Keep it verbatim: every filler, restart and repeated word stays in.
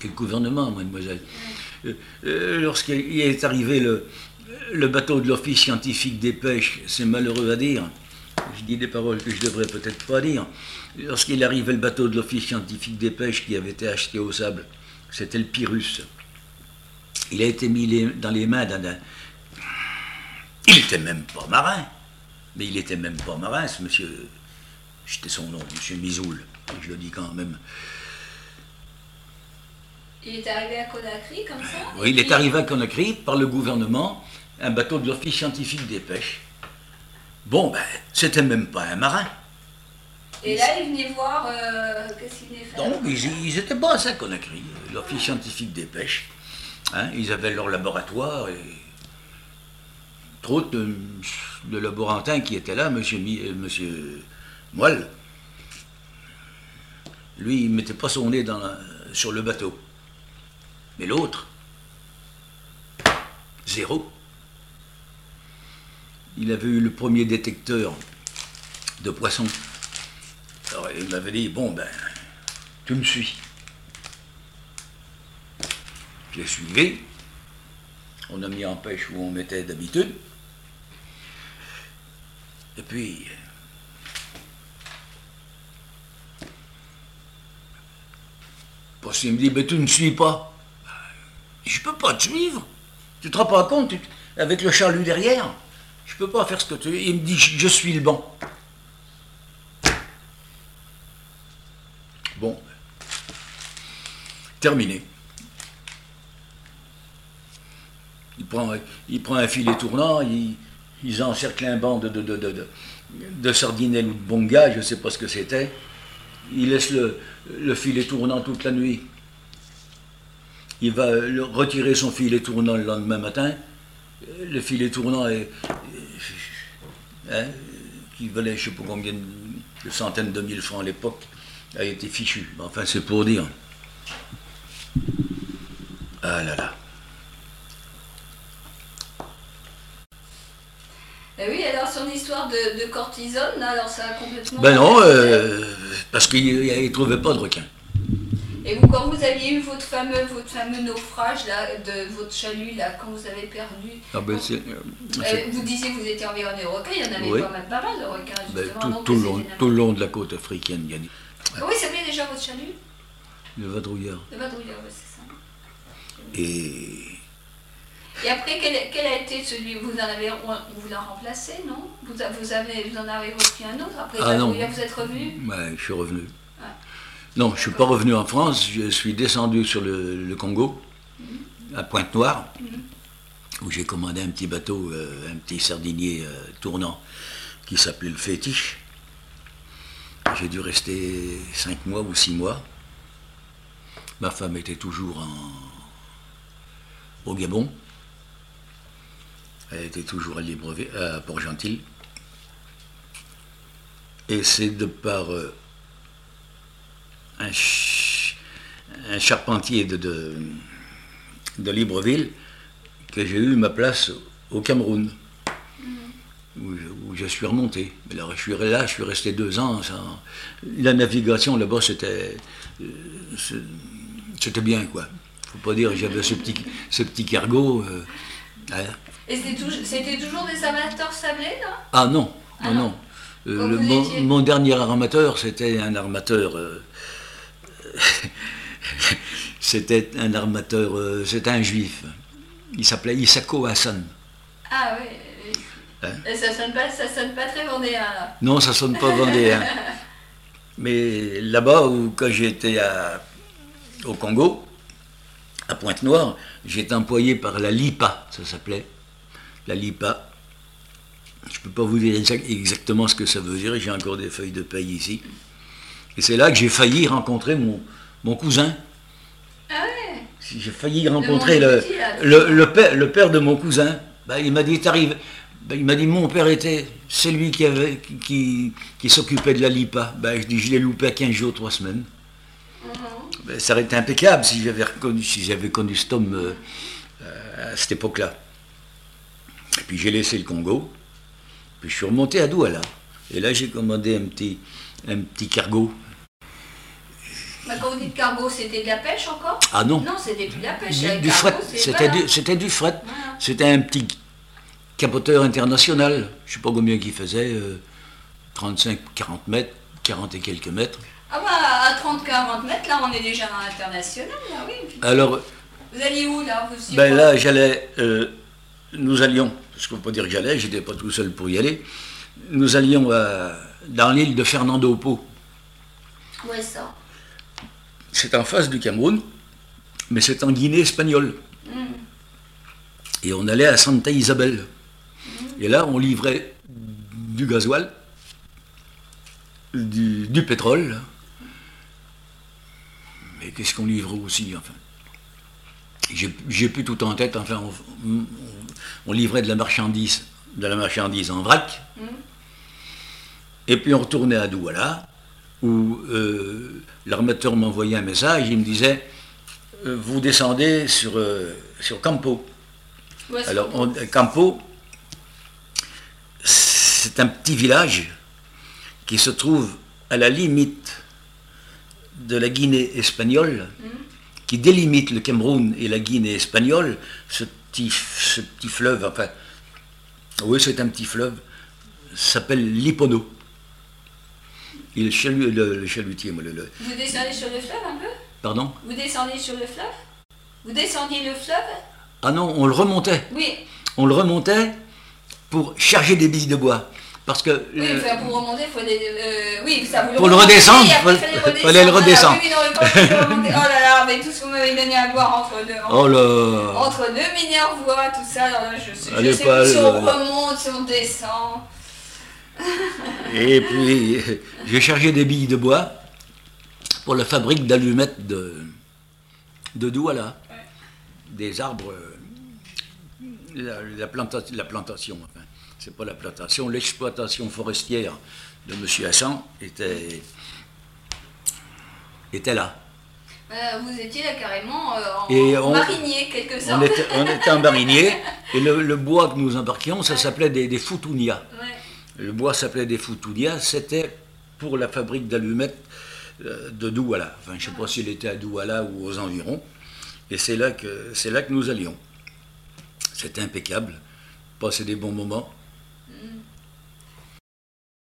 Et le gouvernement, mademoiselle. Euh, euh, Lorsqu'il est arrivé le, le bateau de l'Office scientifique des pêches, c'est malheureux à dire, je dis des paroles que je devrais peut-être pas dire, lorsqu'il arrivait le bateau de l'Office scientifique des pêches qui avait été acheté au sable, c'était le Pyrrhus. Il a été mis les, dans les mains d'un... Il n'était même pas marin, mais il n'était même pas marin, ce monsieur... C'était son nom, monsieur Mizoul, je le dis quand même. Il est arrivé à Conakry comme ça? Oui, il est arrivé à Conakry par le gouvernement, un bateau de l'Office scientifique des pêches. Bon, ben, c'était même pas un marin. Et là, il venait voir euh, qu'est-ce qu'il venait faire. Donc, ils, ils étaient pas à Conakry, l'Office scientifique des pêches. Hein, ils avaient leur laboratoire et trop de, de laborantins qui étaient là, monsieur, monsieur Moelle. Lui, il ne mettait pas son nez dans la, sur le bateau. Mais l'autre, zéro. Il avait eu le premier détecteur de poissons. Alors il m'avait dit, bon ben, tu me suis. Je l'ai suivi. On a mis en pêche où on mettait d'habitude. Et puis, parce qu'il me dit, ben tu ne suis pas. Je peux pas te suivre. Tu te rends pas compte, tu, avec le chalut derrière, je peux pas faire ce que tu veux. Il me dit, je suis le banc. Bon, terminé. Il prend, il prend un filet tournant, il, ils encerclent un banc de, de, de, de, de sardinelle ou de bonga, je ne sais pas ce que c'était. Il laisse le, le filet tournant toute la nuit. Il va le, retirer son filet tournant le lendemain matin. Le filet tournant est, hein, qui valait je ne sais pas combien de centaines de mille francs à l'époque, a été fichu. Enfin, c'est pour dire. Ah là là. Et oui, alors son histoire de, de cortisone, là, alors ça a complètement... Ben non, euh, parce qu'il ne trouvait pas de requin. Et vous, quand vous aviez eu votre fameux, votre fameux naufrage, là, de votre chalut, là, quand vous avez perdu... Ah ben c'est, euh, vous disiez que vous étiez environné de requins, il y en avait oui. quand même pas mal de requins, justement. Ben, tout, donc, tout, le long, tout le long de la côte africaine, il y a... Comment il s'appelait déjà votre chalut? Le vadrouilleur. Le vadrouilleur, oui, c'est ça. Et... Et après, quel, quel a été celui, vous en avez, vous l'avez remplacé, non vous, vous, avez, vous en avez repris un autre, après ah, non. Vous êtes revenu? Ouais, je suis revenu. Ouais. Non, je ne suis pas revenu en France, je suis descendu sur le, le Congo, mm-hmm. à Pointe-Noire, mm-hmm. où j'ai commandé un petit bateau, euh, un petit sardinier euh, tournant, qui s'appelait le Fétiche. J'ai dû rester cinq mois ou six mois. Ma femme était toujours en... au Gabon. Elle était toujours à Libreville, à Port-Gentil. Et c'est de par euh, un, ch un charpentier de, de, de Libreville que j'ai eu ma place au Cameroun, mmh. où, je, où je suis remonté. Alors, je suis là, je suis resté deux ans. Ça, la navigation là-bas, c'était euh, c'était bien, quoi. Faut pas dire que j'avais ce petit, ce petit cargo. Euh, hein. Et c'était toujours des armateurs sablés, là? Ah non, ah non, non. non. Euh, le, mon, mon dernier armateur, c'était un armateur... Euh, c'était un armateur... Euh, c'était un juif. Il s'appelait Isako Hassan. Ah oui, oui. Hein? Et ça sonne pas, ça sonne pas très vendéen, là. Non, ça sonne pas vendéen. Mais là-bas, où quand j'étais au Congo, à Pointe-Noire, j'étais employé par la LIPA, ça s'appelait. La LIPA. Je ne peux pas vous dire exactement ce que ça veut dire, j'ai encore des feuilles de paye ici. Et c'est là que j'ai failli rencontrer mon, mon cousin. Ah ouais. J'ai failli rencontrer le, petit, là, le, le, père, le père de mon cousin. Ben, il m'a dit, t'arrives. Ben, il m'a dit, mon père était, c'est lui qui, avait, qui, qui, qui s'occupait de la LIPA. Ben, je dis, je l'ai loupé à quinze jours, trois semaines. Mm-hmm. Ben, ça aurait été impeccable si j'avais reconnu, si j'avais connu cet homme euh, euh, à cette époque-là. Et puis j'ai laissé le Congo, puis je suis remonté à Douala. Et là j'ai commandé un petit, un petit cargo Bah, quand vous dites cargo, c'était de la pêche encore? Ah non. Non, c'était plus de la pêche. Du, Le du cargo, fret, c'est- c'était voilà. du, c'était du fret. Voilà. C'était un petit capoteur international. Je ne sais pas combien il faisait, euh, trente-cinq, quarante mètres, quarante et quelques mètres. Ah bah, à trente à quarante mètres, là, on est déjà dans l'international, là, oui. Alors, Vous alliez où, là vous aussi, ben quoi là, j'allais, euh, nous allions, parce qu'on ne peut pas dire que j'allais, j'étais pas tout seul pour y aller, nous allions à- dans l'île de Fernando Po. Où est ça? C'est en face du Cameroun, mais c'est en Guinée espagnole. Mm. Et on allait à Santa Isabel. Et là, on livrait du gasoil, du, du pétrole. Mais qu'est-ce qu'on livrait aussi, enfin. J'ai j'ai plus tout en tête, enfin, on, on- on livrait de la marchandise, de la marchandise en vrac. Mm. Et puis on retournait à Douala, où euh, l'armateur m'envoyait un message, il me disait euh, vous descendez sur, euh, sur Campo. Où est-ce Alors, que- on- Campo, c'est un petit village qui se trouve à la limite de la Guinée espagnole, Mm. qui délimite le Cameroun et la Guinée espagnole, ce petit, ce petit fleuve, enfin, oui, c'est un petit fleuve, s'appelle Lipono. Et le, chalut- le- le chalutier, moi, le, le- Vous descendez sur le fleuve un peu? pardon? Vous descendez sur le fleuve? Vous descendiez le fleuve? Ah non, on le remontait. Oui. On le remontait pour charger des billes de bois. Parce que Oui, euh, enfin, pour remonter, il faut des. euh, oui, ça vous Pour le remontez, redescendre, et après, fallait- fallait fallait le redescendre. Voilà, oui, oui, non, mais quand je le remontais- oh là là, avec tout ce que vous m'avez donné à boire entre deux. oh là, Entre deux Minervois, tout ça, alors là, je sais, je Allez, sais pas plus si le- on remonte, si on descend. et puis j'ai chargé des billes de bois pour la fabrique d'allumettes de, de Douala. Ouais. Des arbres, euh, la, la planta- la plantation, enfin, c'est pas la plantation, l'exploitation forestière de M. Hassan était, était là. Euh, vous étiez là carrément euh, en, Et en on- marinier, quelque sorte. On était, on était en marinier, et le, le bois que nous embarquions, ça s'appelait des, des foutounia. Ouais. Le bois s'appelait des foutounia, c'était pour la fabrique d'allumettes euh, de Douala. Enfin, je ne sais pas s'il était à Douala ou aux environs. Et c'est là que, c'est là que nous allions. C'était impeccable. Passer des bons moments.